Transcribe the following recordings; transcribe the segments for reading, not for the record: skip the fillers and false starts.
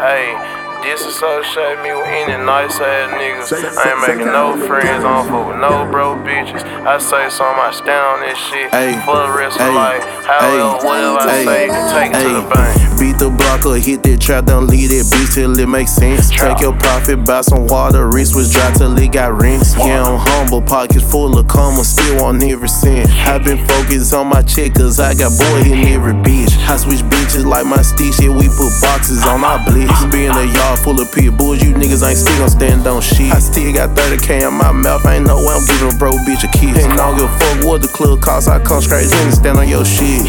Hey, disassociate me with any nice ass niggas. I ain't making no friends, I don't fuck with no bro bitches. I say something, I stand on this shit for the rest of life. However, whatever I say, you can take it to the bank. Beat the block or hit that trap, don't leave that bitch till it makes sense. Take your profit, buy some water, wrist was dry till it got rinsed. Yeah, I'm humble, pockets full of karma, still on every cent. I been focused on my check, cause I got boy in every bitch. I switch bitches like my stitch, yeah, we put boxes on our blitz. Be in a yard full of pit bulls, you niggas ain't still gon' stand on shit. I still got 30K in my mouth, ain't no way I'm giving a bro bitch a kiss. And I don't give a fuck what the club costs, I come straight in and stand on your shit.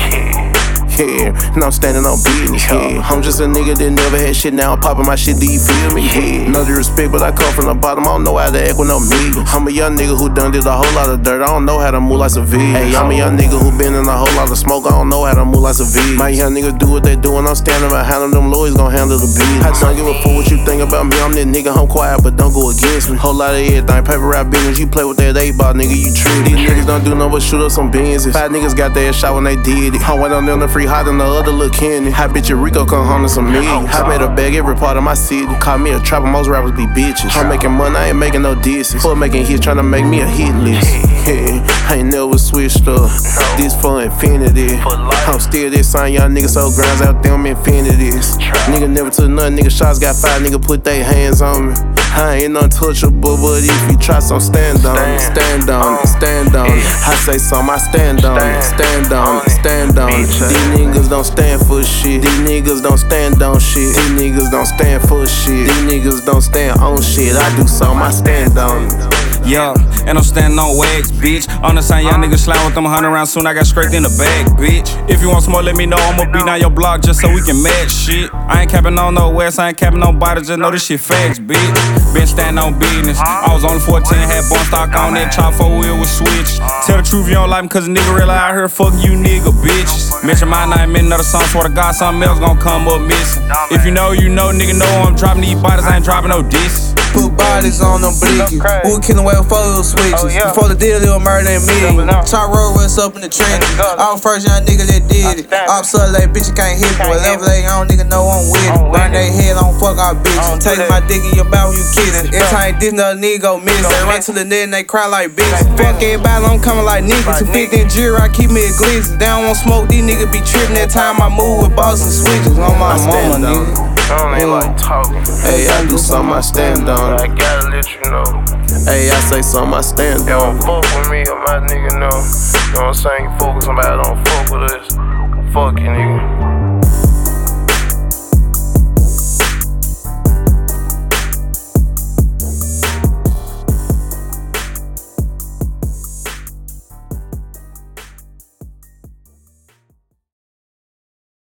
Yeah, and I'm standing on business, yeah. I'm just a nigga that never had shit, now I'm popping my shit, do you feel me? Yeah, no disrespect, but I come from the bottom, I don't know how to act with no millions. I'm a young nigga who done did a whole lot of dirt, I don't know how to move like a V. Hey, I'm a young nigga who been in a whole lot of smoke, I don't know how to move like a V. My young niggas do what they do, and I'm standing behind them lawyers gon' handle the beat. I don't give a fuck what you think about me, I'm that nigga, I'm quiet, but don't go against me. Whole lot of everything, paper route business, you play with that 8-ball, nigga, you trip. These niggas don't do nothing but shoot up some Benzes. 5 niggas got their shot when they did it. I went on them the free hot than the other little Kenny. Hot bitch Rico come home to some me. I made a bag every part of my city. Call me a trapper, most rappers be bitches. I'm making money, I ain't making no disses. Fuck making hits, tryna make me a hit list. Yeah, I ain't never switched up. This for infinity. I'm still this same young nigga, so grinds out them infinities. Nigga never took nothing, nigga shots got 5, nigga put they hands on me. I ain't untouchable, but if you try some, stand on it, stand on it, stand on it. I say something, I stand on it, stand on it, stand on it. These niggas don't stand for shit. These niggas don't stand on shit. These niggas don't stand for shit. These niggas don't stand on shit. I do something, I stand on it. Yeah, and I'm standing on wags, bitch. On the same young niggas slime with them 100 rounds soon, I got straight in the bag, bitch. If you want some more, let me know, I'ma beat down your block just so we can match shit. I ain't capping on no west, I ain't capping on body, just know this shit facts, bitch. Been standing on business. I was only 14, had bone stock on that chop 4-wheel with switch. Tell the truth, you don't like me, cause a nigga really out here fucking you nigga, bitches. Mention my name in another song, swear to God, something else gon' come up missing. If you know, nigga know I'm dropping these bodies, I ain't dropping no discs. Put bodies on them blickies. We were killing away with 4 switches. Before the deal, they were murdering me. Top road runs up in the trenches. I was first young nigga that did it. I'm so like, bitch, you can't hit me. Whatever they on, nigga know I'm with it. Burn they head on, fuck our bitches. Take my dick in your mouth when you kissing. Every time this another nigga go miss. They run to the net and they cry like bitches. Fuck everybody, I'm coming like niggas. 250 jewelry, I keep me a glizzy. They don't want smoke, these niggas be tripping. That time I move with balls and switches. On my mama, nigga. I don't ain't like talking. Hey, I do something, I stand on it. I gotta let you know. Hey, I say something, I stand on it. You don't fuck with me or my nigga know. You know what I'm saying? You fuck with somebody, don't fuck with us. Fuck you, nigga.